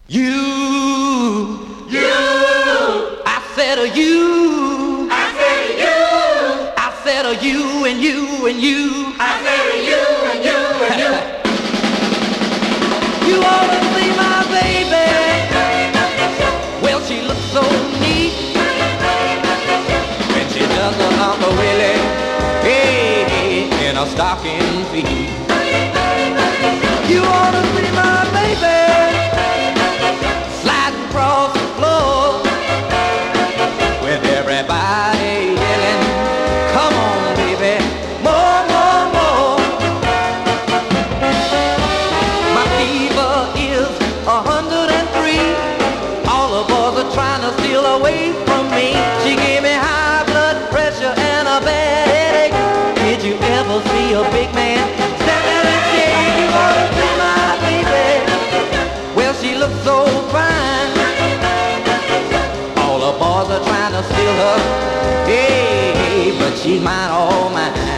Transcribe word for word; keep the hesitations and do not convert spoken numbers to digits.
You, You, I said a you, I said you, I said a you and you and you. I said you and you and you. You ought to see my baby. Well, she looks so neat when she does her Uncle Willie, hey, in her stocking feet. You ought to see my baby sliding across the floor with everybody yelling, "Come on, baby, more, more, more." My fever is a hundred and three. All the boys are trying to steal away from me. She gave me high blood pressure and a bad headache. Did you ever see a big man stand there and shake? You ought to see my baby. Well, she looks so fine. All the boys are trying to steal her. Hey, but she's mine, all mine.